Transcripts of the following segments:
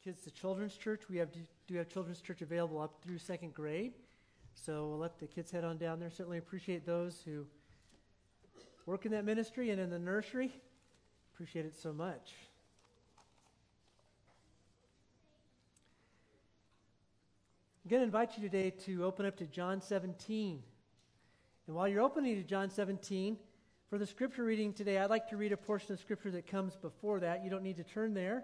kids to children's church. We do have children's church available up through second grade. So we'll let the kids head on down there. Certainly appreciate those who work in that ministry and in the nursery. Appreciate it so much. I'm going to invite you today to open up to John 17. And while you're opening to John 17, for the scripture reading today, I'd like to read a portion of scripture that comes before that. You don't need to turn there.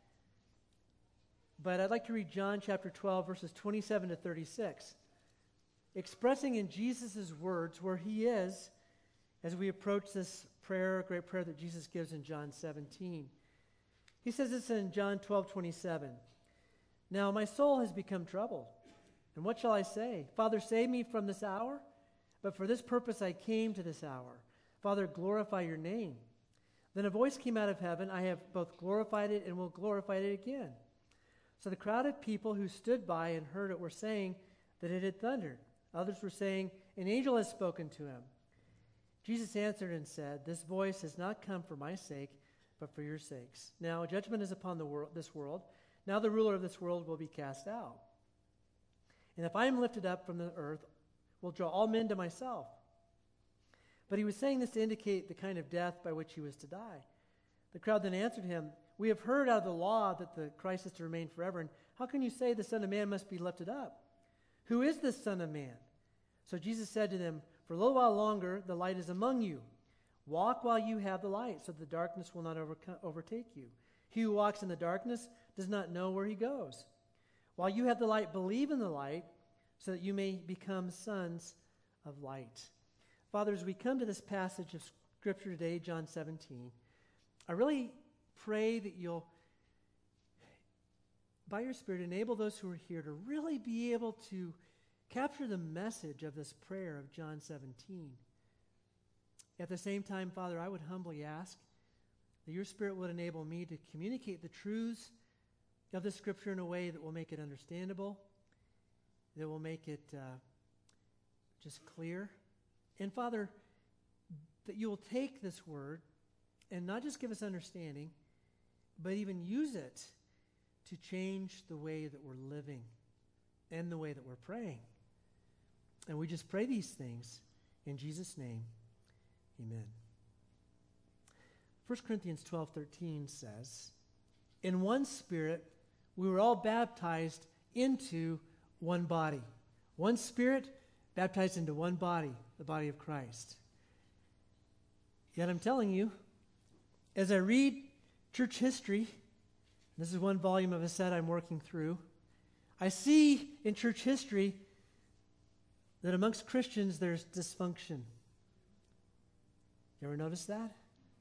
But I'd like to read John chapter 12, verses 27 to 36, expressing in Jesus' words where he is as we approach this prayer, a great prayer that Jesus gives in John 17. He says this in John 12:27. Now my soul has become troubled, and what shall I say? Father, save me from this hour? But for this purpose I came to this hour. Father, glorify your name. Then a voice came out of heaven, I have both glorified it and will glorify it again. So the crowd of people who stood by and heard it were saying that it had thundered. Others were saying, an angel has spoken to him. Jesus answered and said, this voice has not come for my sake, but for your sakes. Now judgment is upon this world. Now the ruler of this world will be cast out. And if I am lifted up from the earth, will draw all men to myself. But he was saying this to indicate the kind of death by which he was to die. The crowd then answered him, we have heard out of the law that the Christ is to remain forever, and how can you say the Son of Man must be lifted up? Who is this Son of Man? So Jesus said to them, for a little while longer the light is among you. Walk while you have the light, so that the darkness will not overtake you. He who walks in the darkness does not know where he goes. While you have the light, believe in the light, so that you may become sons of light. Father, as we come to this passage of Scripture today, John 17, I really pray that you'll, by your Spirit, enable those who are here to really be able to capture the message of this prayer of John 17. At the same time, Father, I would humbly ask that your Spirit would enable me to communicate the truths of the Scripture in a way that will make it understandable, that will make it just clear. And Father, that you will take this word and not just give us understanding, but even use it to change the way that we're living and the way that we're praying. And we just pray these things in Jesus' name. Amen. 1 Corinthians 12:13 says, in one Spirit we were all baptized into one body. One Spirit baptized into one body, the body of Christ. Yet I'm telling you, as I read church history, this is one volume of a set I'm working through, I see in church history that amongst Christians there's dysfunction. You ever notice that?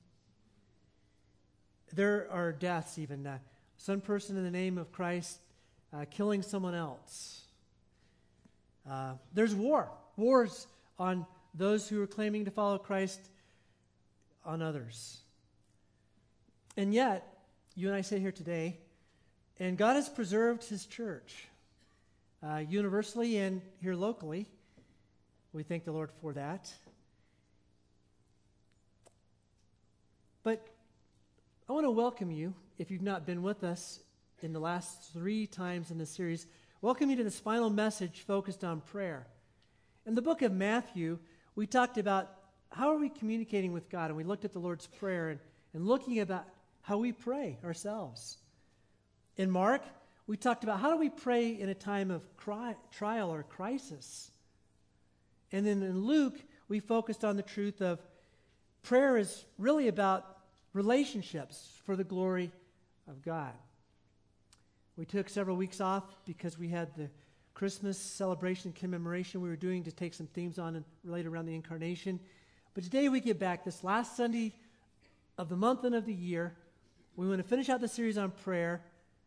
There are deaths even. Some person in the name of Christ killing someone else. There's wars on those who are claiming to follow Christ on others. And yet, you and I sit here today, and God has preserved his church universally and here locally. We thank the Lord for that. But I want to welcome you, if you've not been with us in the last 3 times in this series, welcome you to this final message focused on prayer. In the book of Matthew, we talked about how are we communicating with God, and we looked at the Lord's Prayer and looking about how we pray ourselves. In Mark, we talked about how do we pray in a time of trial or crisis. And then in Luke, we focused on the truth of prayer is really about relationships for the glory of God. We took several weeks off because we had the Christmas celebration commemoration we were doing to take some themes on and relate around the incarnation. But today we get back, this last Sunday of the month and of the year. We want to finish out the series on prayer.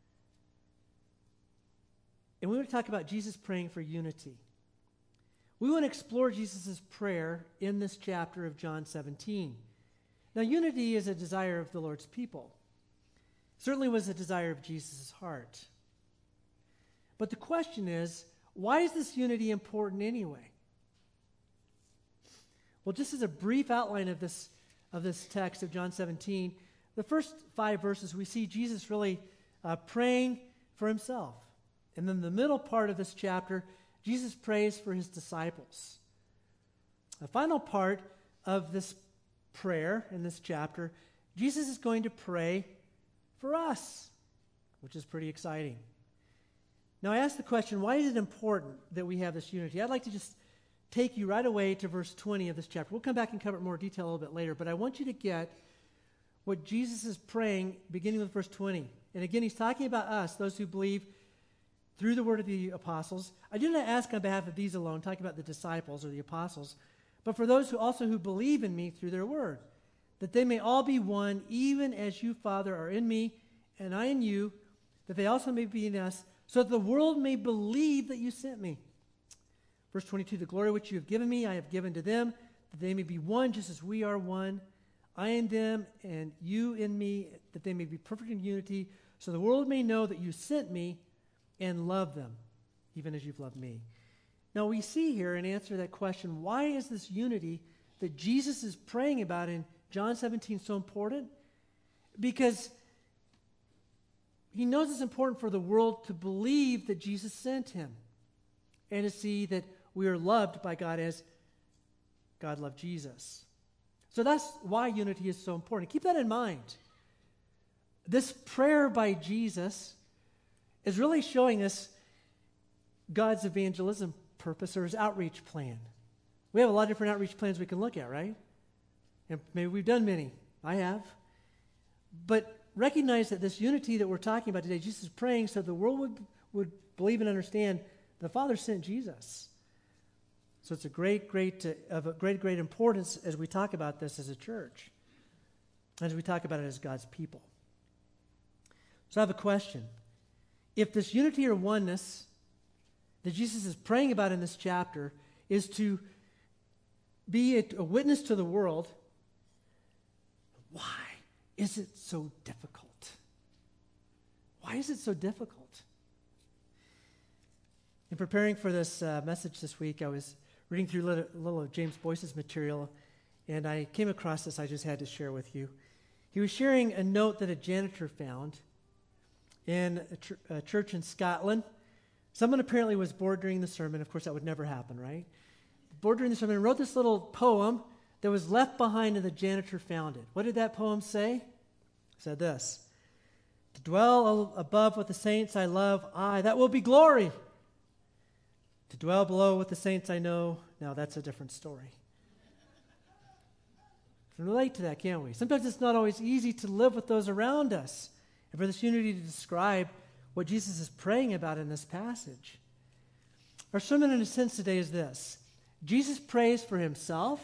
And we want to talk about Jesus praying for unity. We want to explore Jesus' prayer in this chapter of John 17. Now, unity is a desire of the Lord's people. Certainly was a desire of Jesus' heart. But the question is, why is this unity important anyway? Well, just as a brief outline of this text of John 17, the first 5 verses we see Jesus really praying for himself. And then the middle part of this chapter, Jesus prays for his disciples. The final part of this prayer in this chapter, Jesus is going to pray for us, which is pretty exciting. Now I ask the question, why is it important that we have this unity? I'd like to just take you right away to verse 20 of this chapter. We'll come back and cover it in more detail a little bit later, but I want you to get what Jesus is praying beginning with verse 20. And again, he's talking about us, those who believe through the word of the apostles. I do not ask on behalf of these alone, talking about the disciples or the apostles, but for those who believe in me through their word, that they may all be one, even as you, Father, are in me, and I in you, that they also may be in us, so that the world may believe that you sent me. Verse 22, the glory which you have given me, I have given to them, that they may be one, just as we are one. I in them, and you in me, that they may be perfect in unity, so the world may know that you sent me and love them, even as you've loved me. Now we see here, in answer to that question, why is this unity that Jesus is praying about in John 17 so important? Because he knows it's important for the world to believe that Jesus sent him and to see that we are loved by God as God loved Jesus. So that's why unity is so important. Keep that in mind. This prayer by Jesus is really showing us God's evangelism purpose or his outreach plan. We have a lot of different outreach plans we can look at, right? And maybe we've done many. I have. But recognize that this unity that we're talking about today, Jesus is praying so the world would believe and understand the Father sent Jesus. So it's of great importance as we talk about this as a church, as we talk about it as God's people. So I have a question. If this unity or oneness that Jesus is praying about in this chapter is to be a witness to the world, why is it so difficult? Why is it so difficult? In preparing for this message this week, I was reading through a little of James Boyce's material, and I came across this I just had to share with you. He was sharing a note that a janitor found in a church in Scotland. Someone apparently was bored during the sermon. Of course, that would never happen, right? Bored during the sermon and wrote this little poem that was left behind and the janitor found it. What did that poem say? It said this: to dwell above with the saints I love, that will be glory. To dwell below with the saints I know, now that's a different story. We can relate to that, can't we? Sometimes it's not always easy to live with those around us. And for this unity to describe what Jesus is praying about in this passage. Our sermon, in a sense, today is this: Jesus prays for himself,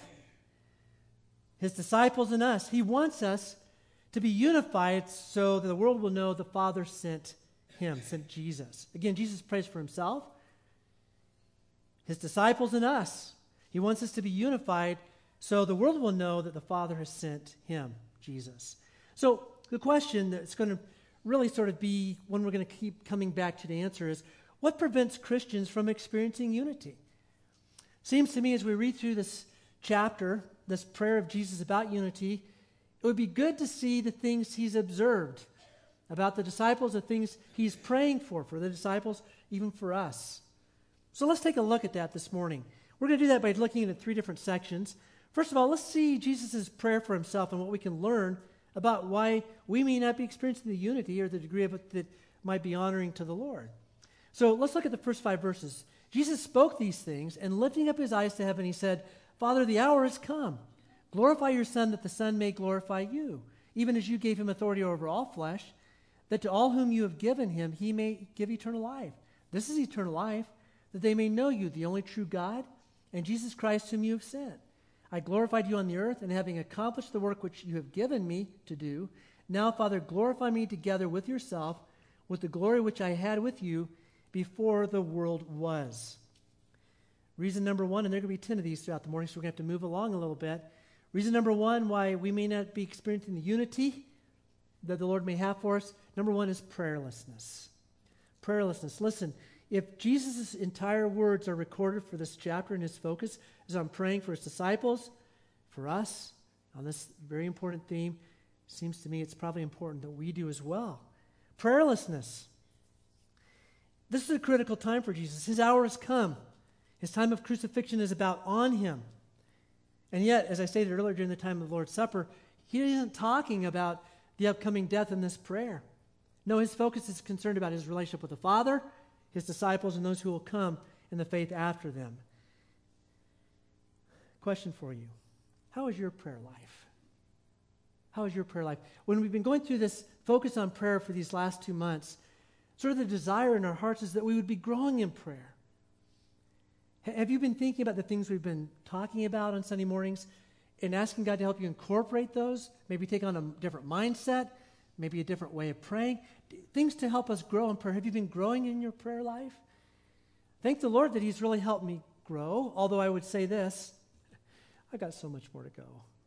his disciples, and us. He wants us to be unified so that the world will know the Father sent him, sent Jesus. Again, Jesus prays for himself, his disciples, and us. He wants us to be unified so the world will know that the Father has sent him, Jesus. So the question that's going to really sort of be one we're going to keep coming back to the answer is, what prevents Christians from experiencing unity? Seems to me as we read through this chapter, this prayer of Jesus about unity, it would be good to see the things he's observed about the disciples, the things he's praying for the disciples, even for us. So let's take a look at that this morning. We're going to do that by looking at 3 different sections. First of all, let's see Jesus' prayer for himself and what we can learn about why we may not be experiencing the unity or the degree of it that might be honoring to the Lord. So let's look at the first 5 verses. Jesus spoke these things, and lifting up his eyes to heaven, he said, Father, the hour has come. Glorify your Son, that the Son may glorify you, even as you gave him authority over all flesh, that to all whom you have given him, he may give eternal life. This is eternal life, that they may know you, the only true God, and Jesus Christ whom you have sent. I glorified you on the earth, and having accomplished the work which you have given me to do, now, Father, glorify me together with yourself, with the glory which I had with you before the world was. Reason number 1, and there are going to be 10 of these throughout the morning, so we're going to have to move along a little bit. Reason number 1 why we may not be experiencing the unity that the Lord may have for us, number 1 is prayerlessness. Prayerlessness. Listen, if Jesus' entire words are recorded for this chapter and his focus is on praying for his disciples, for us, on this very important theme, seems to me it's probably important that we do as well. Prayerlessness. This is a critical time for Jesus. His hour has come. His time of crucifixion is about on him. And yet, as I stated earlier during the time of the Lord's Supper, he isn't talking about the upcoming death in this prayer. No, his focus is concerned about his relationship with the Father, his disciples, and those who will come in the faith after them. Question for you. How is your prayer life? How is your prayer life? When we've been going through this focus on prayer for these last 2 months, sort of the desire in our hearts is that we would be growing in prayer. Have you been thinking about the things we've been talking about on Sunday mornings and asking God to help you incorporate those, maybe take on a different mindset, maybe a different way of praying, things to help us grow in prayer? Have you been growing in your prayer life? Thank the Lord that he's really helped me grow, although I would say this, I got so much more to go.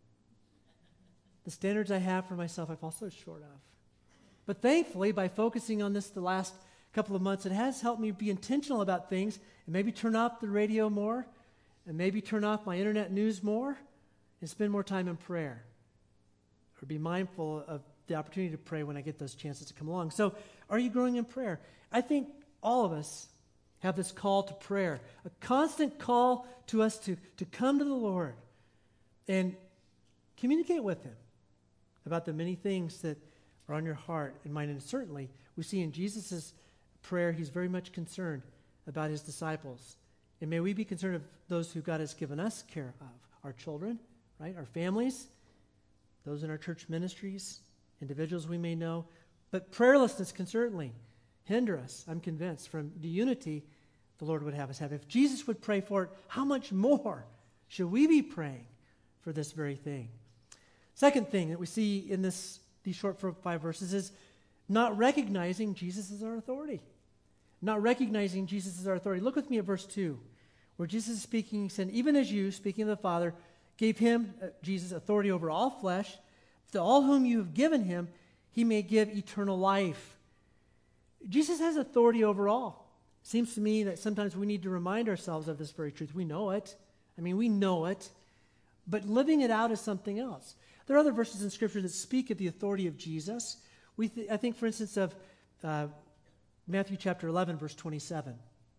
The standards I have for myself, I fall so short of. But thankfully, by focusing on this the last couple of months, it has helped me be intentional about things and maybe turn off the radio more and maybe turn off my internet news more and spend more time in prayer or be mindful of the opportunity to pray when I get those chances to come along. So, are you growing in prayer? I think all of us have this call to prayer, a constant call to us to come to the Lord and communicate with him about the many things that are on your heart and mind. And certainly, we see in Jesus' prayer, he's very much concerned about his disciples. And may we be concerned of those who God has given us care of, our children, right, our families, those in our church ministries, individuals we may know. But prayerlessness can certainly hinder us, I'm convinced, from the unity the Lord would have us have. If Jesus would pray for it, how much more should we be praying for this very thing? Second thing that we see in these short 5 verses is not recognizing Jesus as our authority. Not recognizing Jesus as our authority. Look with me at verse 2, where Jesus is speaking. He said, even as you, speaking of the Father, gave him, Jesus, authority over all flesh, to all whom you have given him, he may give eternal life. Jesus has authority over all. It seems to me that sometimes we need to remind ourselves of this very truth. We know it. We know it. But living it out is something else. There are other verses in Scripture that speak of the authority of Jesus. I think, for instance, of Matthew chapter 11, verse 27.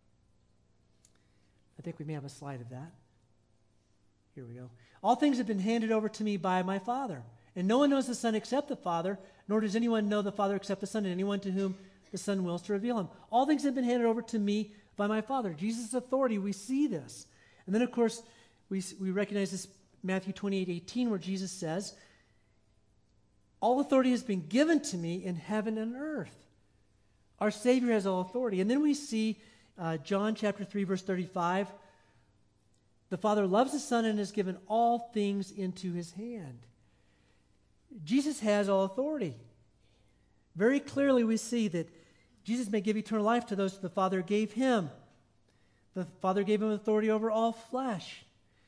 I think we may have a slide of that. Here we go. All things have been handed over to me by my Father. And no one knows the Son except the Father, nor does anyone know the Father except the Son, and anyone to whom the Son wills to reveal him. All things have been handed over to me by my Father. Jesus' authority, we see this. And then, of course, we recognize this Matthew 28:18, where Jesus says, all authority has been given to me in heaven and earth. Our Savior has all authority. And then we see John chapter 3, verse 35. The Father loves the Son and has given all things into his hand. Jesus has all authority. Very clearly we see that Jesus may give eternal life to those the Father gave him. The Father gave him authority over all flesh.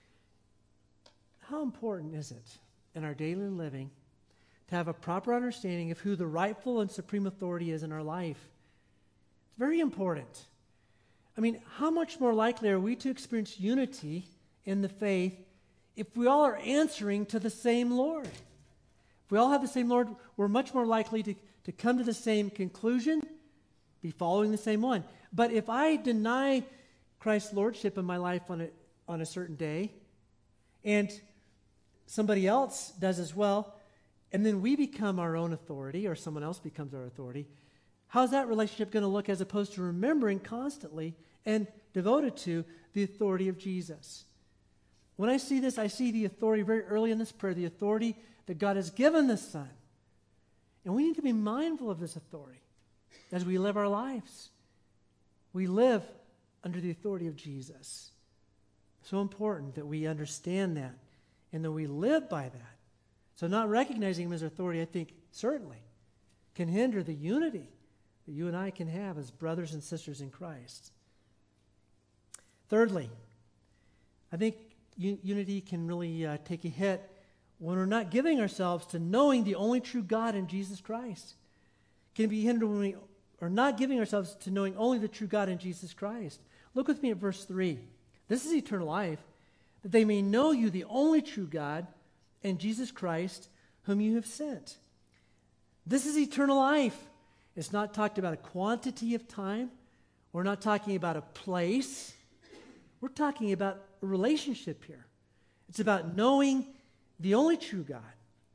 How important is it in our daily living to have a proper understanding of who the rightful and supreme authority is in our life? It's very important. How much more likely are we to experience unity in the faith if we all are answering to the same Lord? If we all have the same Lord, we're much more likely to come to the same conclusion, be following the same one. But if I deny Christ's lordship in my life on a certain day, and somebody else does as well, and then we become our own authority, or someone else becomes our authority, how's that relationship going to look as opposed to remembering constantly and devoted to the authority of Jesus? When I see this, I see the authority very early in this prayer, the authority that God has given the Son. And we need to be mindful of this authority as we live our lives. We live under the authority of Jesus. So important that we understand that and that we live by that. So not recognizing him as authority, I think, certainly can hinder the unity that you and I can have as brothers and sisters in Christ. Thirdly, I think unity can really take a hit when we're not giving ourselves to knowing the only true God in Jesus Christ. It can be hindered when we are not giving ourselves to knowing only the true God in Jesus Christ. Look with me at verse 3. This is eternal life, that they may know you, the only true God, and Jesus Christ, whom you have sent. This is eternal life. It's not talked about a quantity of time We're not talking about a place. We're talking about a relationship here. It's about knowing the only true God.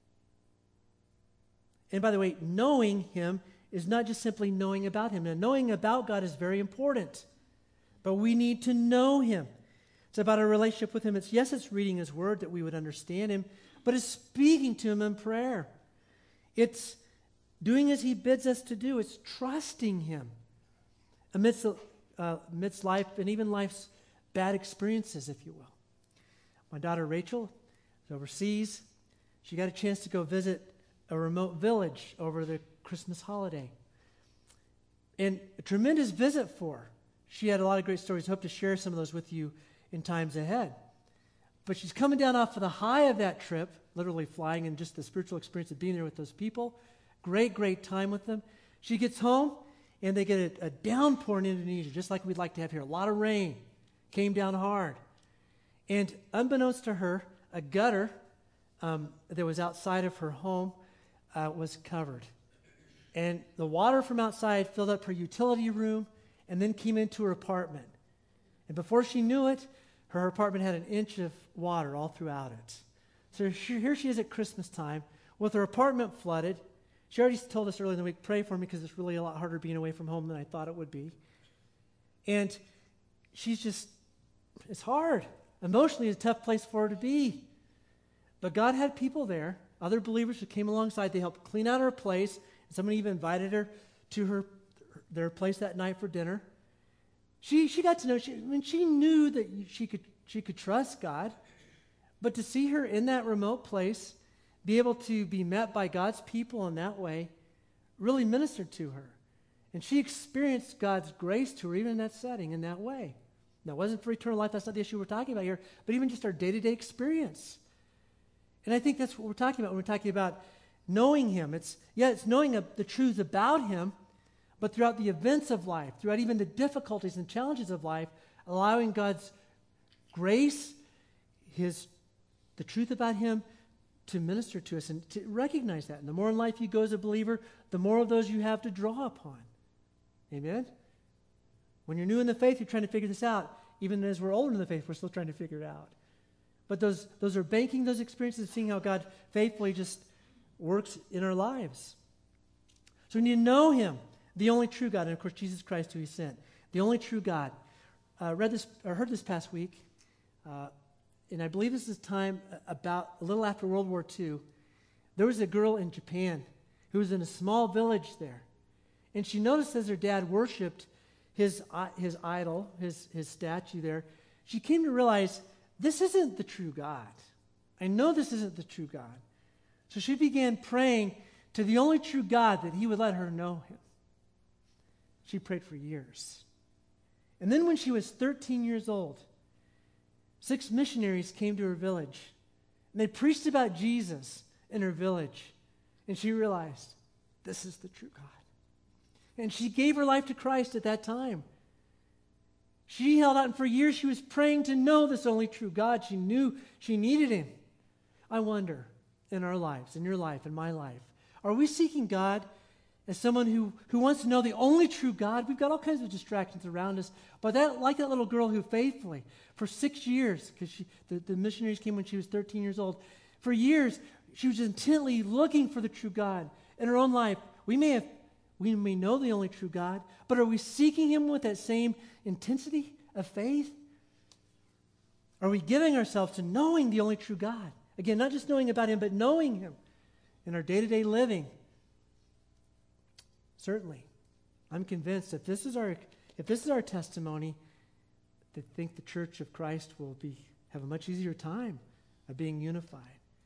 And by the way, knowing him is not just simply knowing about him. Now, knowing about God is very important, but we need to know him. It's about a relationship with him. It's reading his word that we would understand him, but it's speaking to him in prayer. It's doing as he bids us to do. It's trusting him amidst life and even life's bad experiences, if you will. My daughter Rachel is overseas. She got a chance to go visit a remote village over the Christmas holiday. And a tremendous visit for her. She had a lot of great stories. I hope to share some of those with you in times ahead. But she's coming down off of the high of that trip, literally flying, and just the spiritual experience of being there with those people. Great time with them. She gets home, and they get a downpour in Indonesia, just like we'd like to have here. A lot of rain. Came down hard. And unbeknownst to her, a gutter that was outside of her home was covered. And the water from outside filled up her utility room and then came into her apartment. And before she knew it, her apartment had an inch of water all throughout it. So here she is at Christmas time with her apartment flooded. She already told us earlier in the week, pray for me because it's really a lot harder being away from home than I thought it would be. And it's hard. Emotionally, it's a tough place for her to be. But God had people there, other believers who came alongside. They helped clean out her place. And somebody even invited her to their place that night for dinner. She got to know, she knew that she could trust God. But to see her in that remote place, be able to be met by God's people in that way, really ministered to her. And she experienced God's grace to her even in that setting, in that way. Now, it wasn't for eternal life. That's not the issue we're talking about here. But even just our day-to-day experience. And I think that's what we're talking about when we're talking about knowing him. It's knowing the truths about him, but throughout the events of life, throughout even the difficulties and challenges of life, allowing God's grace, the truth about him, to minister to us and to recognize that. And the more in life you go as a believer, the more of those you have to draw upon. Amen? When you're new in the faith, you're trying to figure this out. Even as we're older in the faith, we're still trying to figure it out. But those are banking those experiences, seeing how God faithfully just works in our lives. So we need to know him, the only true God, and of course Jesus Christ who he sent. The only true God. Heard this past week, and I believe this is time about a little after World War II. There was a girl in Japan who was in a small village there. And she noticed as her dad worshipped his idol, his statue there, she came to realize, this isn't the true God. I know this isn't the true God. So she began praying to the only true God that he would let her know him. She prayed for years. And then when she was 13 years old, 6 missionaries came to her village. And they preached about Jesus in her village. And she realized, this is the true God. And she gave her life to Christ at that time. She held out, and for years she was praying to know this only true God. She knew she needed him. I wonder, in our lives, in your life, in my life, are we seeking God as someone who wants to know the only true God? We've got all kinds of distractions around us. But like that little girl who faithfully, for 6 years, because the missionaries came when she was 13 years old, for years she was intently looking for the true God. In her own life, we may know the only true God, but are we seeking him with that same intensity of faith? Are we giving ourselves to knowing the only true God? Again, not just knowing about him, but knowing him in our day-to-day living. Certainly, I'm convinced if this is our testimony, I think the Church of Christ will have a much easier time of being unified.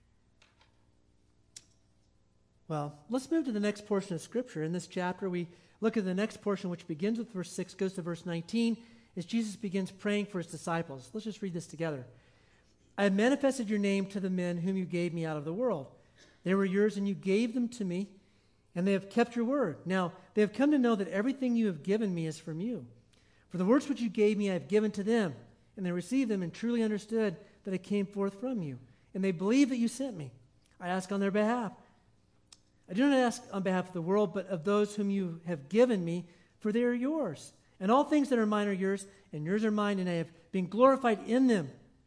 Well, let's move to the next portion of Scripture. In this chapter, we look at the next portion, which begins with verse 6, goes to verse 19, as Jesus begins praying for his disciples. Let's just read this together. I have manifested your name to the men whom you gave me out of the world. They were yours, and you gave them to me, and they have kept your word. Now, they have come to know that everything you have given me is from you. For the words which you gave me I have given to them, and they received them and truly understood that it came forth from you. And they believe that you sent me. I ask on their behalf. I do not ask on behalf of the world, but of those whom you have given me, for they are yours. And all things that are mine are yours, and yours are mine, and I have been glorified in them.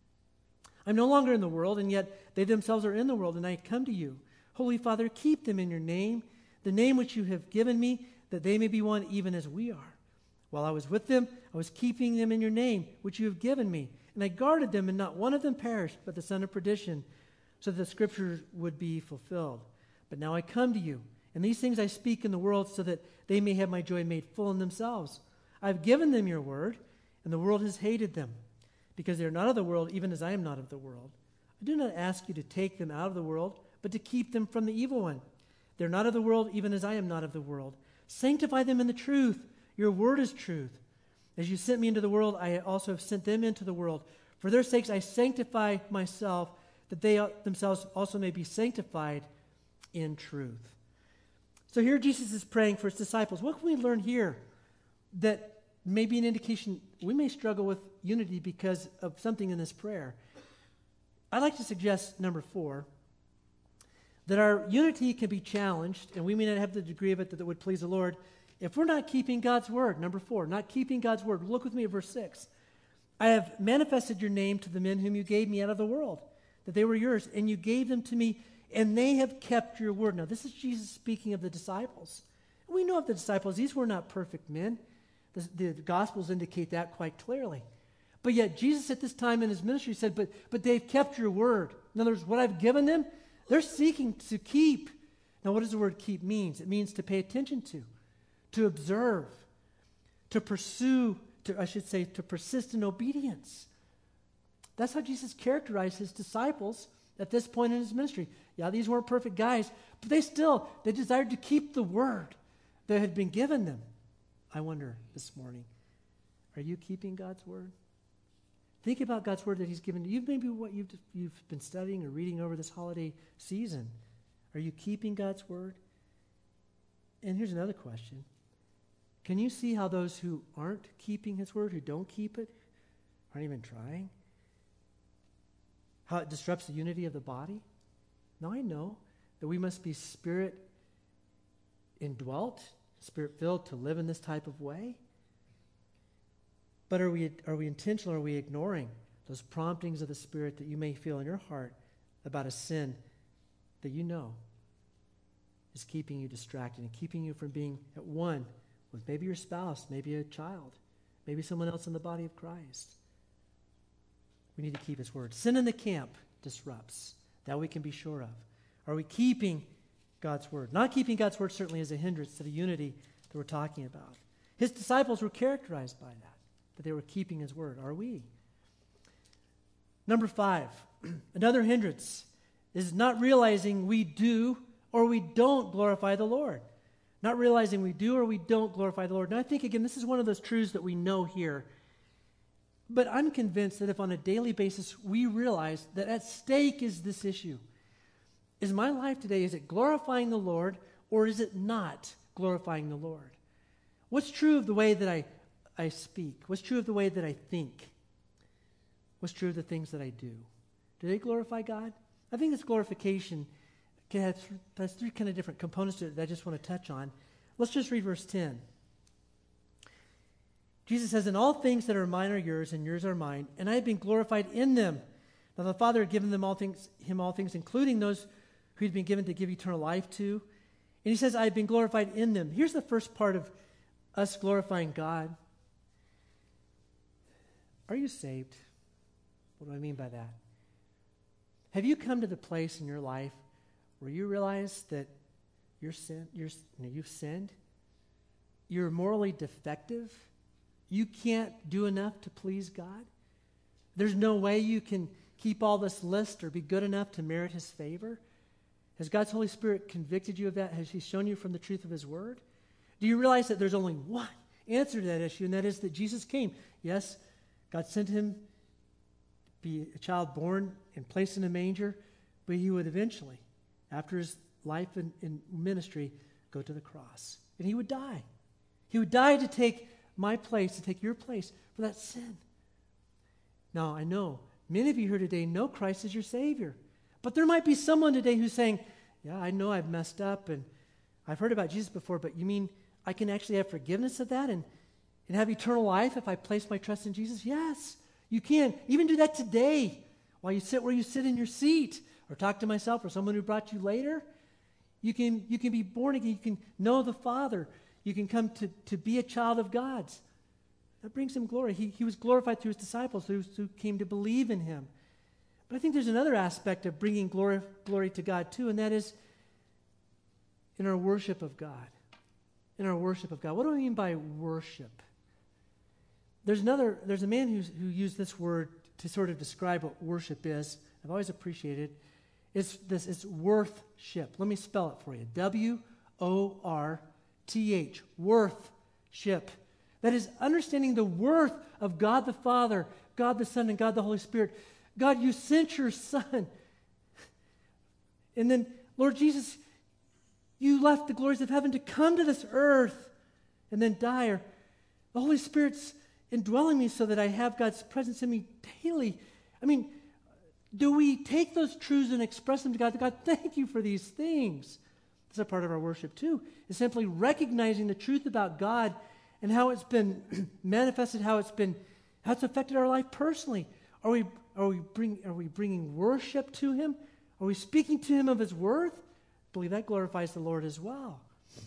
I'm no longer in the world, and yet they themselves are in the world, and I come to you. Holy Father, keep them in your name, the name which you have given me, that they may be one even as we are. While I was with them, I was keeping them in your name, which you have given me. And I guarded them, and not one of them perished, but the son of perdition, so that the scriptures would be fulfilled. But now I come to you, and these things I speak in the world, so that they may have my joy made full in themselves. I have given them your word, and the world has hated them, because they are not of the world, even as I am not of the world. I do not ask you to take them out of the world, but to keep them from the evil one. They are not of the world, even as I am not of the world. Sanctify them in the truth. Your word is truth. As you sent me into the world, I also have sent them into the world. For their sakes I sanctify myself, that they themselves also may be sanctified in truth. So here Jesus is praying for his disciples. What can we learn here that may be an indication we may struggle with unity because of something in this prayer? I'd like to suggest, number 4, that our unity can be challenged, and we may not have the degree of it that would please the Lord, if we're not keeping God's word. Number 4, not keeping God's word. Look with me at verse 6. I have manifested your name to the men whom you gave me out of the world, that they were yours, and you gave them to me, and they have kept your word. Now, this is Jesus speaking of the disciples. We know of the disciples, these were not perfect men. The Gospels indicate that quite clearly. But yet, Jesus at this time in his ministry said, but they've kept your word. In other words, what I've given them, they're seeking to keep. Now, what does the word keep mean? It means to pay attention to observe, to pursue, to persist in obedience. That's how Jesus characterized his disciples at this point in his ministry. Yeah, these weren't perfect guys, but they desired to keep the word that had been given them. I wonder this morning, are you keeping God's word? Think about God's word that he's given to you. Maybe what you've been studying or reading over this holiday season. Are you keeping God's word? And here's another question. Can you see how those who aren't keeping his word, who don't keep it, aren't even trying? How it disrupts the unity of the body? Now I know that we must be spirit indwelt, spirit-filled to live in this type of way. But are we intentional? Are we ignoring those promptings of the Spirit that you may feel in your heart about a sin that you know is keeping you distracted and keeping you from being at one with maybe your spouse, maybe a child, maybe someone else in the body of Christ? We need to keep his word. Sin in the camp disrupts. That we can be sure of. Are we keeping God's word? Not keeping God's word certainly is a hindrance to the unity that we're talking about. His disciples were characterized by that they were keeping his word. Are we? Number 5, another hindrance is not realizing we do or we don't glorify the Lord. Not realizing we do or we don't glorify the Lord. And I think, again, this is one of those truths that we know here. But I'm convinced that if on a daily basis we realize that at stake is this issue. Is my life today, is it glorifying the Lord or is it not glorifying the Lord? What's true of the way that I speak? What's true of the way that I think? What's true of the things that I do? Do they glorify God? I think this glorification has 3 kind of different components to it that I just want to touch on. Let's just read verse 10. Jesus says, "And all things that are mine are yours, and yours are mine, and I have been glorified in them. Now the Father had given him all things, including those who had been given to give eternal life to." And he says, "I have been glorified in them." Here's the first part of us glorifying God. Are you saved? What do I mean by that? Have you come to the place in your life where you realize that you've sinned? You're morally defective? You can't do enough to please God? There's no way you can keep all this list or be good enough to merit his favor? Has God's Holy Spirit convicted you of that? Has he shown you from the truth of his word? Do you realize that there's only one answer to that issue, and that is that Jesus came? Yes, God sent him to be a child born and placed in a manger, but he would eventually, after his life and ministry, go to the cross. And he would die. He would die to take my place, to take your place for that sin. Now, I know many of you here today know Christ as your Savior. But there might be someone today who's saying, "Yeah, I know I've messed up, and I've heard about Jesus before, but you mean I can actually have forgiveness of that? And and have eternal life if I place my trust in Jesus? Yes, you can. Even do that today while you sit where you sit in your seat, or talk to myself or someone who brought you later. You can be born again. You can know the Father. You can come to be a child of God's. That brings him glory. He was glorified through his disciples who came to believe in him. But I think there's another aspect of bringing glory to God too, and that is in our worship of God. In our worship of God. What do I mean by worship? There's a man who used this word to sort of describe what worship is. I've always appreciated it. It's worthship. Let me spell it for you. W-O-R-T-H. Worthship. That is understanding the worth of God the Father, God the Son, and God the Holy Spirit. God, you sent your Son. And then, Lord Jesus, you left the glories of heaven to come to this earth and then die. Or the Holy Spirit's indwelling me so that I have God's presence in me daily. I mean, do we take those truths and express them to God? God, thank you for these things. That's a part of our worship too. Is simply recognizing the truth about God and how it's been manifested, how it's affected our life personally. Are we bringing worship to Him? Are we speaking to Him of His worth? I believe that glorifies the Lord as well.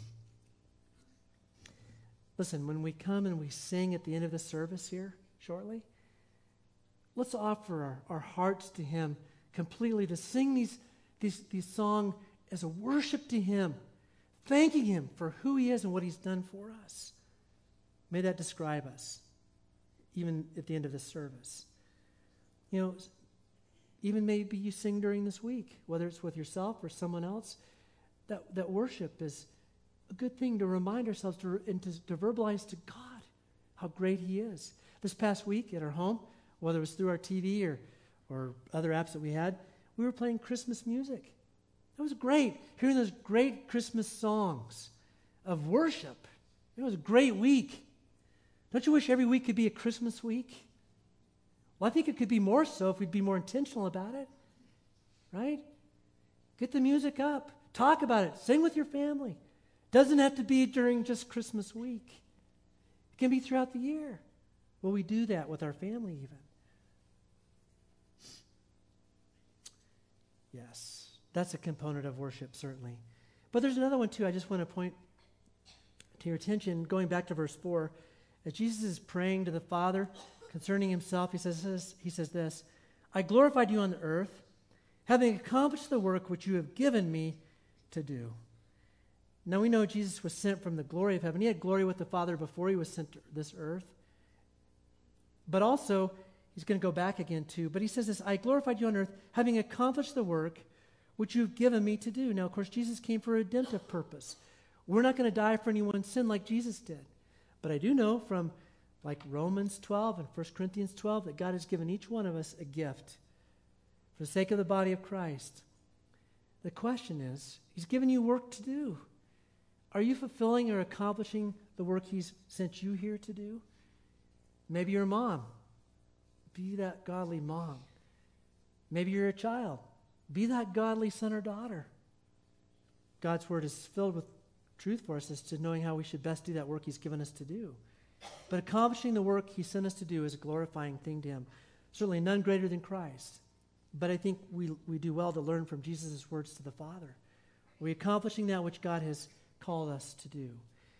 Listen, when we come and we sing at the end of the service here shortly, let's offer our hearts to Him completely, to sing these songs as a worship to Him, thanking Him for who He is and what He's done for us. May that describe us, even at the end of this service. You know, even maybe you sing during this week, whether it's with yourself or someone else, that worship is a good thing to remind ourselves and to verbalize to God how great He is. This past week at our home, whether it was through our TV or other apps that we had, we were playing Christmas music. It was great, hearing those great Christmas songs of worship. It was a great week. Don't you wish every week could be a Christmas week? Well, I think it could be more so if we'd be more intentional about it, right? Get the music up. Talk about it. Sing with your family. Doesn't have to be during just Christmas week. It can be throughout the year. Will we do that with our family even? Yes, that's a component of worship, certainly. But there's another one, too. I just want to point to your attention, going back to verse 4. As Jesus is praying to the Father concerning himself, he says this, I glorified you on the earth, having accomplished the work which you have given me to do. Now we know Jesus was sent from the glory of heaven. He had glory with the Father before he was sent to this earth. But also, he's going to go back again too. But he says this, I glorified you on earth, having accomplished the work which you've given me to do. Now, of course, Jesus came for a redemptive purpose. We're not going to die for anyone's sin like Jesus did. But I do know from like Romans 12 and 1 Corinthians 12 that God has given each one of us a gift for the sake of the body of Christ. The question is, he's given you work to do. Are you fulfilling or accomplishing the work he's sent you here to do? Maybe you're a mom. Be that godly mom. Maybe you're a child. Be that godly son or daughter. God's word is filled with truth for us as to knowing how we should best do that work he's given us to do. But accomplishing the work he sent us to do is a glorifying thing to him. Certainly none greater than Christ. But I think we do well to learn from Jesus' words to the Father. Are we accomplishing that which God has called us to do?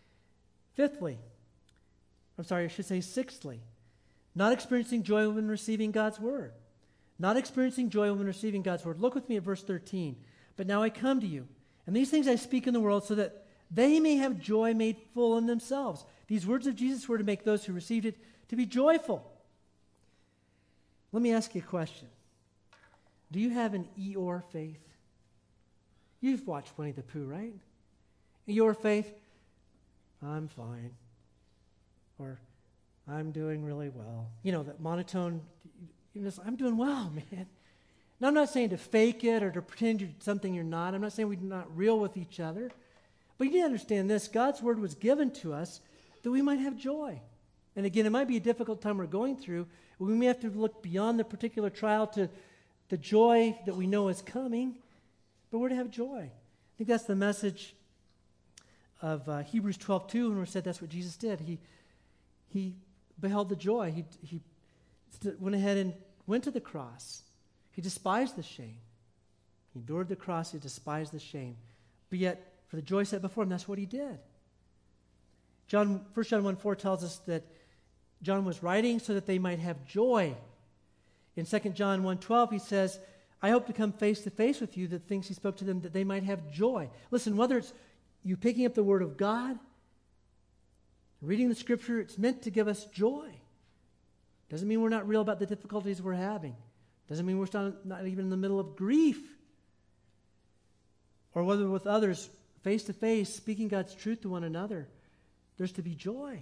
Sixthly, not experiencing joy when receiving God's word. Not experiencing joy when receiving God's word. Look with me at verse 13. But now I come to you, and these things I speak in the world so that they may have joy made full in themselves. These words of Jesus were to make those who received it to be joyful. Let me ask you a question. Do you have an Eeyore faith? You've watched Winnie the Pooh, right? Eeyore faith? I'm fine. Or I'm doing really well. You know, that monotone, I'm doing well, man. Now, I'm not saying to fake it or to pretend you're something you're not. I'm not saying we're not real with each other. But you need to understand this. God's word was given to us that we might have joy. And again, it might be a difficult time we're going through. We may have to look beyond the particular trial to the joy that we know is coming. But we're to have joy. I think that's the message of Hebrews 12:2, when we said that's what Jesus did. he beheld the joy. He went ahead and went to the cross. He despised the shame. He endured the cross. He despised the shame. But yet, for the joy set before him, that's what he did. 1 John 1:4 tells us that John was writing so that they might have joy. In 2 John 1:12, he says, I hope to come face to face with you, the things he spoke to them, that they might have joy. Listen, whether it's you picking up the Word of God, reading the Scripture, it's meant to give us joy. Doesn't mean we're not real about the difficulties we're having. Doesn't mean we're not even in the middle of grief. Or whether with others, face to face, speaking God's truth to one another, there's to be joy.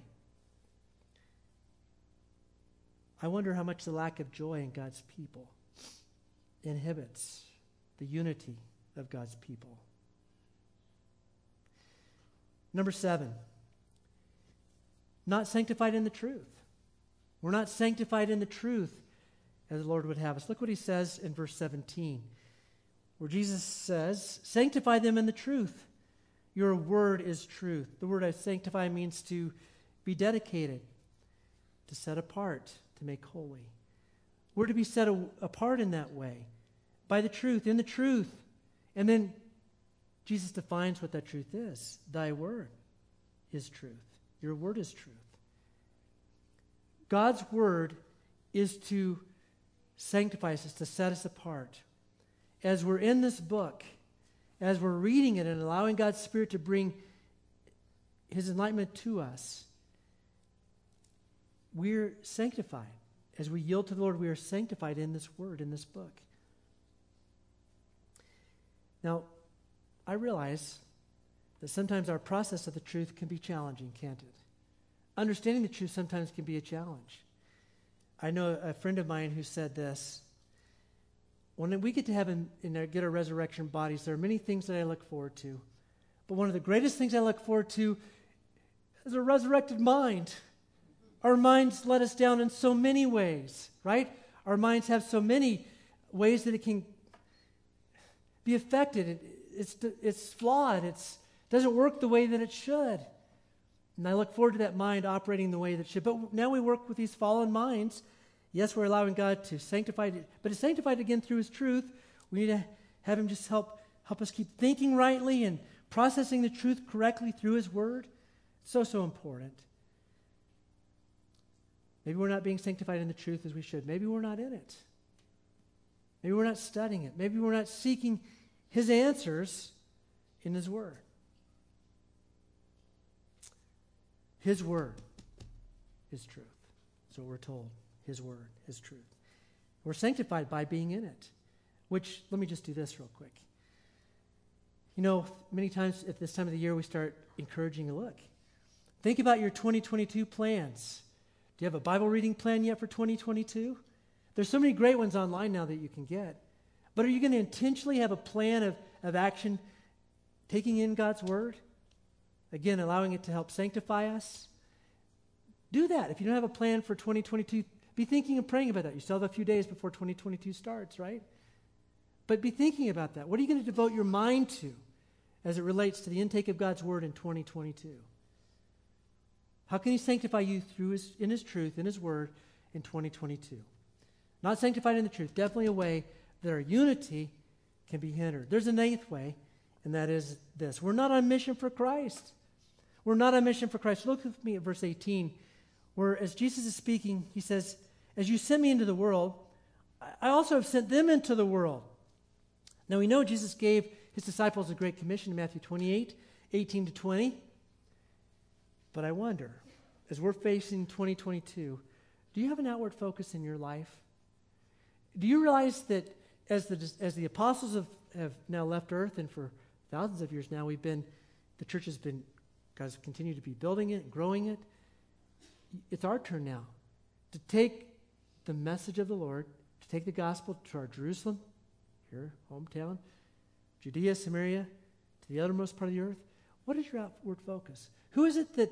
I wonder how much the lack of joy in God's people inhibits the unity of God's people. Number 7, not sanctified in the truth. We're not sanctified in the truth as the Lord would have us. Look what he says in verse 17, where Jesus says, sanctify them in the truth. Your word is truth. The word I sanctify means to be dedicated, to set apart, to make holy. We're to be set apart in that way, by the truth, in the truth. And then Jesus defines what that truth is. Thy word is truth. Your word is truth. God's word is to sanctify us, to set us apart. As we're in this book, as we're reading it and allowing God's Spirit to bring his enlightenment to us, we're sanctified. As we yield to the Lord, we are sanctified in this word, in this book. Now, I realize that sometimes our process of the truth can be challenging, can't it? Understanding the truth sometimes can be a challenge. I know a friend of mine who said this: when we get to heaven and get our resurrection bodies, there are many things that I look forward to. But one of the greatest things I look forward to is a resurrected mind. Our minds let us down in so many ways, right? Our minds have so many ways that it can be affected. It's flawed. It doesn't work the way that it should. And I look forward to that mind operating the way that it should. But now we work with these fallen minds. Yes, we're allowing God to sanctify it, but to sanctify it again through his truth. We need to have him just help us keep thinking rightly and processing the truth correctly through his word. So important. Maybe we're not being sanctified in the truth as we should. Maybe we're not in it. Maybe we're not studying it. Maybe we're not seeking his answers in his word. His word is truth. So we're told. His word is truth. We're sanctified by being in it. Which, let me just do this real quick. You know, many times at this time of the year we start encouraging a look. Think about your 2022 plans. Do you have a Bible reading plan yet for 2022? There's so many great ones online now that you can get. But are you going to intentionally have a plan of action, taking in God's word? Again, allowing it to help sanctify us. Do that. If you don't have a plan for 2022, be thinking and praying about that. You still have a few days before 2022 starts, right? But be thinking about that. What are you going to devote your mind to as it relates to the intake of God's word in 2022? How can he sanctify you in his truth, in his word, in 2022? Not sanctified in the truth. Definitely a way that our unity can be hindered. There's a 9th way, and that is this. We're not on mission for Christ. We're not on mission for Christ. Look with me at verse 18, where as Jesus is speaking, he says, as you sent me into the world, I also have sent them into the world. Now we know Jesus gave his disciples a great commission in Matthew 28, 18 to 20. But I wonder, as we're facing 2022, do you have an outward focus in your life? Do you realize that as the apostles have now left earth, and for thousands of years now, the church has been, God's continued to be building it, growing it. It's our turn now to take the message of the Lord, to take the gospel to our Jerusalem, your hometown, Judea, Samaria, to the uttermost part of the earth. What is your outward focus? Who is it that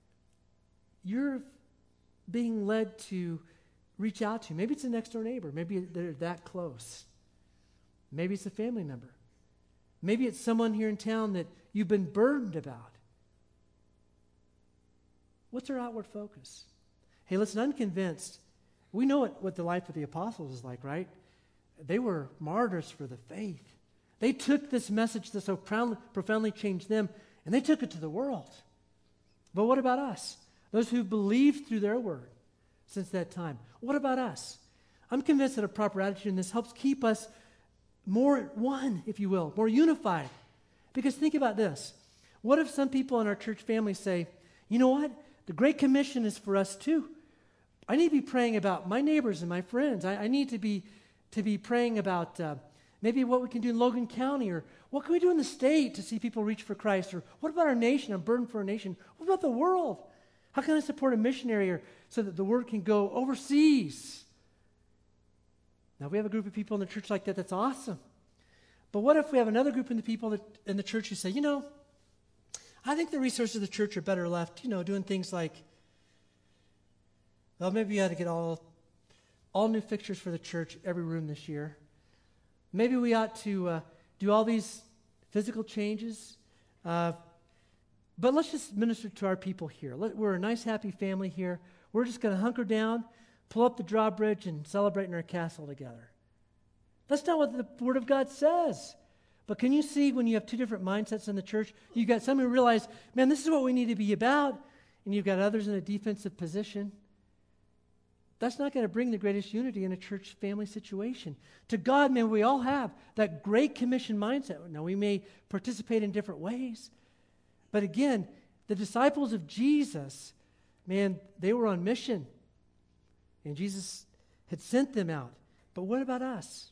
you're being led to reach out to? Maybe it's a next door neighbor. Maybe they're that close. Maybe it's a family member. Maybe it's someone here in town that you've been burdened about. What's our outward focus? Hey, listen, I'm convinced. We know what the life of the apostles is like, right? They were martyrs for the faith. They took this message that so profoundly changed them, and they took it to the world. But what about us? Those who believed through their word since that time. What about us? I'm convinced that a proper attitude in this helps keep us more one, if you will, more unified. Because think about this. What if some people in our church family say, you know what? The Great Commission is for us too. I need to be praying about my neighbors and my friends. I need to be praying about maybe what we can do in Logan County, or what can we do in the state to see people reach for Christ, or what about our nation, a burden for our nation? What about the world? How can I support a missionary so that the word can go overseas? Now, if we have a group of people in the church like that, that's awesome. But what if we have another group in the church who say, you know, I think the resources of the church are better left, you know, doing things like, well, maybe you ought to get all new fixtures for the church, every room this year. Maybe we ought to do all these physical changes. But let's just minister to our people here. We're a nice, happy family here. We're just going to hunker down, pull up the drawbridge, and celebrate in our castle together. That's not what the Word of God says. But can you see when you have two different mindsets in the church? You've got some who realize, man, this is what we need to be about, and you've got others in a defensive position. That's not going to bring the greatest unity in a church family situation. To God, man, we all have that Great Commission mindset. Now, we may participate in different ways, but again, the disciples of Jesus, man, they were on mission, and Jesus had sent them out. But what about us?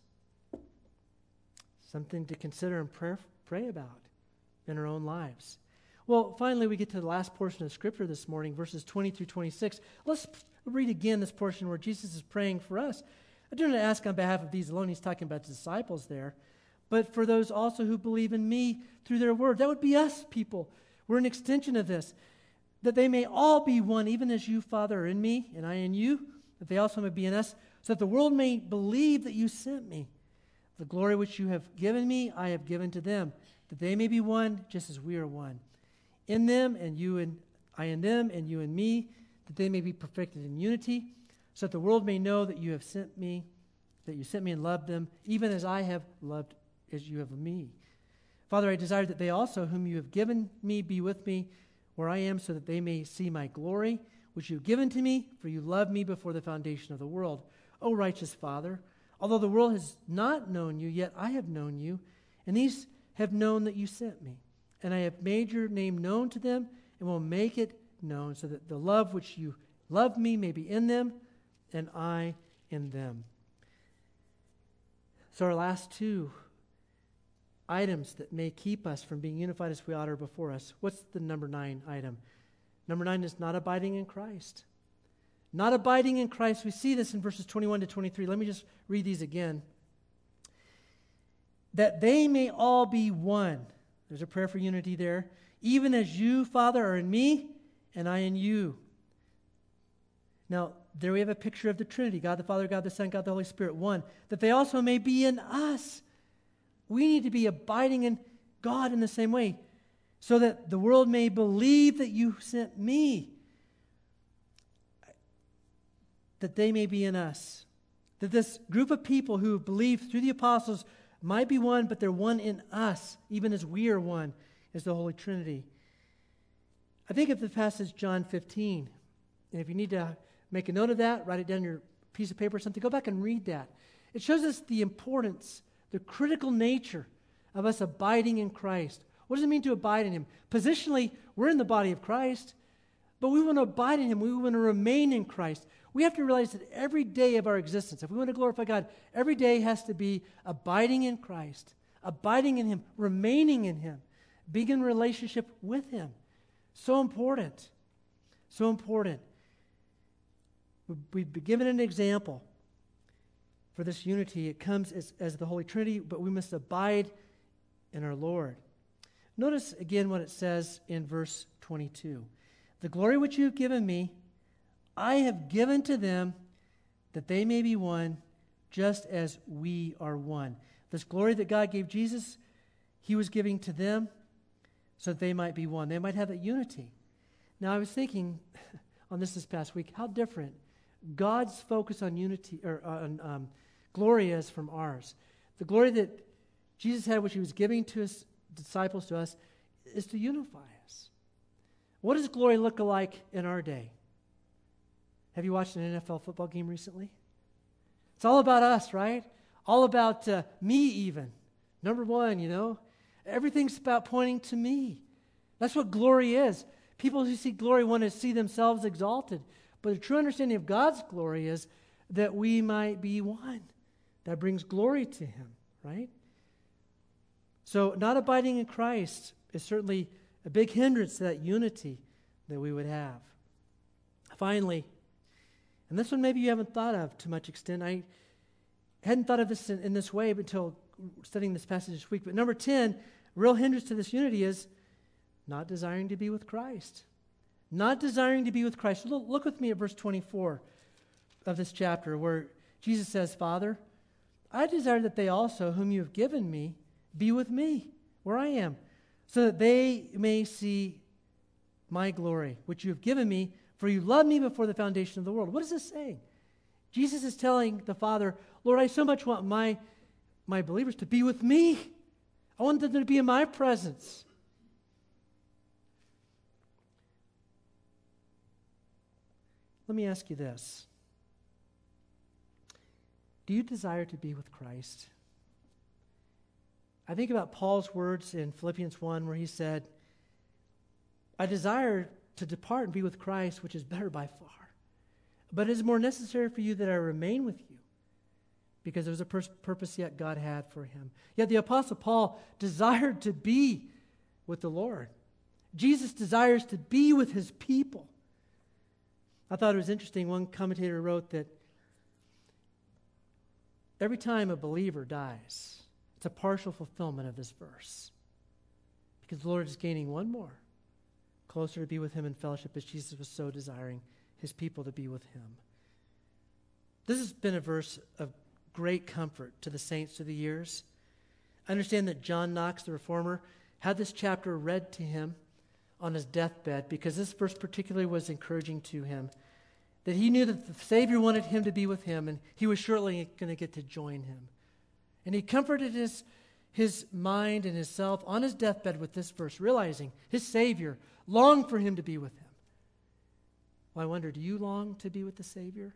Something to consider and pray about in our own lives. Well, finally, we get to the last portion of Scripture this morning, verses 20 through 26. Let's read again this portion where Jesus is praying for us. I do not ask on behalf of these alone. He's talking about the disciples there. But for those also who believe in me through their word. That would be us, people. We're an extension of this. That they may all be one, even as you, Father, are in me, and I in you. That they also may be in us, so that the world may believe that you sent me. The glory which you have given me, I have given to them, that they may be one, just as we are one. In them, and you and I in them, and you and me, that they may be perfected in unity, so that the world may know that you have sent me, that you sent me and loved them, even as I have loved as you have me. Father, I desire that they also, whom you have given me, be with me where I am, so that they may see my glory, which you have given to me, for you loved me before the foundation of the world. O righteous Father, although the world has not known you, yet I have known you, and these have known that you sent me. And I have made your name known to them, and will make it known, so that the love which you loved me may be in them, and I in them. So our last two items that may keep us from being unified as we ought are before us. What's the number 9 item? Number 9 is not abiding in Christ. Not abiding in Christ. We see this in verses 21 to 23. Let me just read these again. That they may all be one. There's a prayer for unity there. Even as you, Father, are in me, and I in you. Now, there we have a picture of the Trinity, God the Father, God the Son, God the Holy Spirit, one. That they also may be in us. We need to be abiding in God in the same way, so that the world may believe that you sent me. That they may be in us. That this group of people who have believed through the apostles might be one, but they're one in us, even as we are one, as the Holy Trinity. I think of the passage John 15, and if you need to make a note of that, write it down on your piece of paper or something, go back and read that. It shows us the importance, the critical nature of us abiding in Christ. What does it mean to abide in Him? Positionally, we're in the body of Christ, but we want to abide in Him. We want to remain in Christ. We have to realize that every day of our existence, if we want to glorify God, every day has to be abiding in Christ, abiding in Him, remaining in Him, being in relationship with Him. So important. So important. We've been given an example for this unity. It comes as the Holy Trinity, but we must abide in our Lord. Notice again what it says in verse 22. The glory which you have given me, I have given to them, that they may be one, just as we are one. This glory that God gave Jesus, He was giving to them so that they might be one. They might have that unity. Now, I was thinking on this past week how different God's focus on unity or on glory is from ours. The glory that Jesus had, which he was giving to his disciples, to us, is to unify us. What does glory look like in our day? Have you watched an NFL football game recently? It's all about us, right? All about me even. Number one, Everything's about pointing to me. That's what glory is. People who see glory want to see themselves exalted. But a true understanding of God's glory is that we might be one. That brings glory to him, right? So not abiding in Christ is certainly a big hindrance to that unity that we would have. Finally, and this one maybe you haven't thought of to much extent. I hadn't thought of this in this way until studying this passage this week. But number 10, real hindrance to this unity is not desiring to be with Christ. Not desiring to be with Christ. Look with me at verse 24 of this chapter where Jesus says, Father, I desire that they also, whom you have given me, be with me where I am, so that they may see my glory, which you have given me, for you loved me before the foundation of the world. What is this saying? Jesus is telling the Father, Lord, I so much want my believers to be with me. I want them to be in my presence. Let me ask you this. Do you desire to be with Christ? I think about Paul's words in Philippians 1 where he said, I desire to depart and be with Christ, which is better by far. But it is more necessary for you that I remain with you, because there was a purpose yet God had for him. Yet the Apostle Paul desired to be with the Lord. Jesus desires to be with his people. I thought it was interesting. One commentator wrote that every time a believer dies, it's a partial fulfillment of this verse, because the Lord is gaining one more closer to be with him in fellowship, as Jesus was so desiring his people to be with him. This has been a verse of great comfort to the saints through the years. I understand that John Knox, the reformer, had this chapter read to him on his deathbed because this verse particularly was encouraging to him, that he knew that the Savior wanted him to be with him, and he was surely going to get to join him. And he comforted his mind and his self on his deathbed with this verse, realizing his Savior longed for him to be with him. Well, I wonder, do you long to be with the Savior?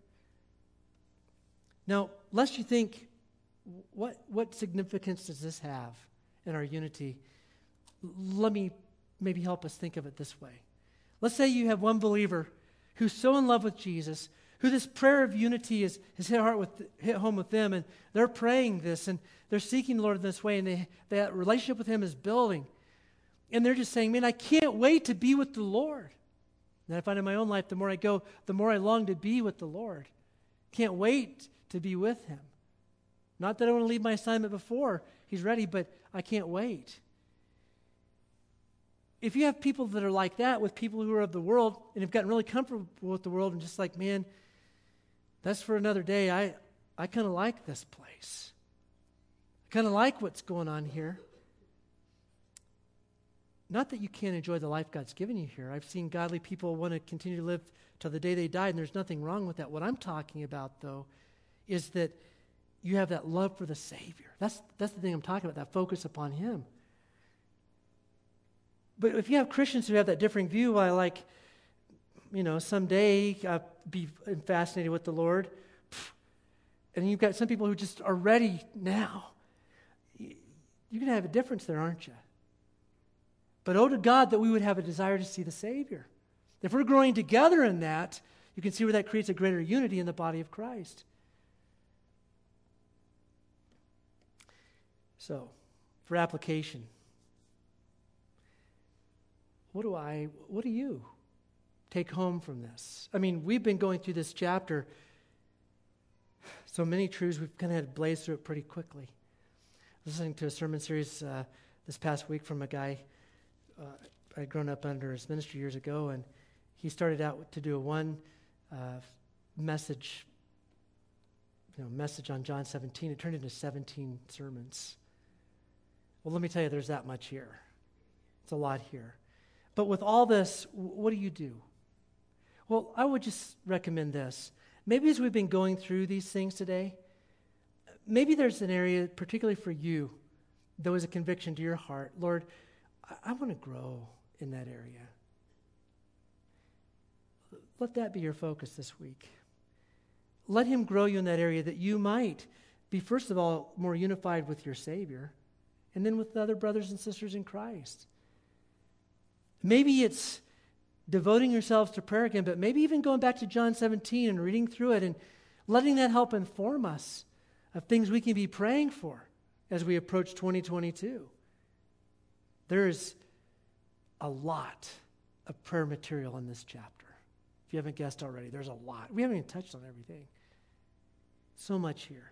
Now, lest you think, what significance does this have in our unity? Let me maybe help us think of it this way. Let's say you have one believer who's so in love with Jesus, who this prayer of unity has hit home with them, and they're praying this, and they're seeking the Lord in this way, and that relationship with him is building. And they're just saying, man, I can't wait to be with the Lord. And I find in my own life, the more I go, the more I long to be with the Lord. Can't wait to be with him. Not that I want to leave my assignment before he's ready, but I can't wait. If you have people that are like that with people who are of the world and have gotten really comfortable with the world and just like, man, that's for another day. I kind of like this place. I kind of like what's going on here. Not that you can't enjoy the life God's given you here. I've seen godly people want to continue to live till the day they die, and there's nothing wrong with that. What I'm talking about, though, is that you have that love for the Savior. That's the thing I'm talking about, that focus upon him. But if you have Christians who have that differing view, someday I'll be fascinated with the Lord, and you've got some people who just are ready now, you're going to have a difference there, aren't you? But oh to God that we would have a desire to see the Savior. If we're growing together in that, you can see where that creates a greater unity in the body of Christ. So, for application, what do you take home from this? I mean, we've been going through this chapter, so many truths, we've kind of had to blaze through it pretty quickly. Listening to a sermon series this past week from a guy I'd grown up under his ministry years ago, and he started out to do one message on John 17. It turned into 17 sermons. Well, let me tell you, there's that much here. It's a lot here. But with all this, what do you do? Well, I would just recommend this. Maybe as we've been going through these things today, maybe there's an area, particularly for you, that was a conviction to your heart. Lord, I want to grow in that area. Let that be your focus this week. Let him grow you in that area that you might be, first of all, more unified with your Savior, and then with the other brothers and sisters in Christ. Maybe it's devoting yourselves to prayer again, but maybe even going back to John 17 and reading through it and letting that help inform us of things we can be praying for as we approach 2022. There is a lot of prayer material in this chapter. If you haven't guessed already, there's a lot. We haven't even touched on everything. So much here.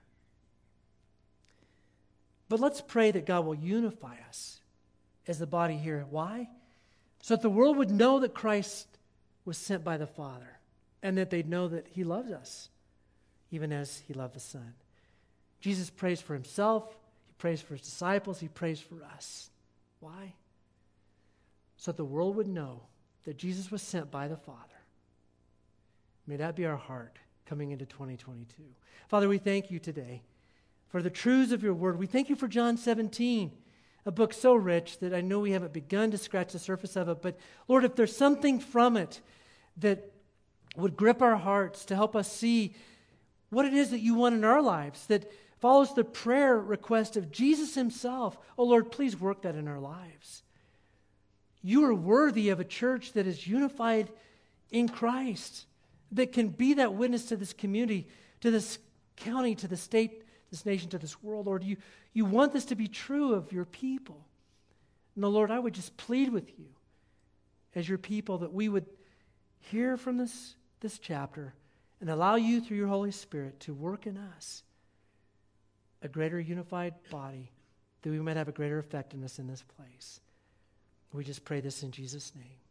But let's pray that God will unify us as the body here. Why? So that the world would know that Christ was sent by the Father, and that they'd know that he loves us, even as he loved the Son. Jesus prays for himself, he prays for his disciples, he prays for us. Why? So that the world would know that Jesus was sent by the Father. May that be our heart coming into 2022. Father, we thank you today for the truths of your word. We thank you for John 17, a book so rich that I know we haven't begun to scratch the surface of it. But Lord, if there's something from it that would grip our hearts to help us see what it is that you want in our lives, that follows the prayer request of Jesus himself, oh Lord, please work that in our lives. You are worthy of a church that is unified in Christ, that can be that witness to this community, to this county, to the state, this nation, to this world. Lord, you want this to be true of your people. No, Lord, I would just plead with you as your people that we would hear from this chapter and allow you through your Holy Spirit to work in us a greater unified body, that we might have a greater effectiveness in this place. We just pray this in Jesus' name.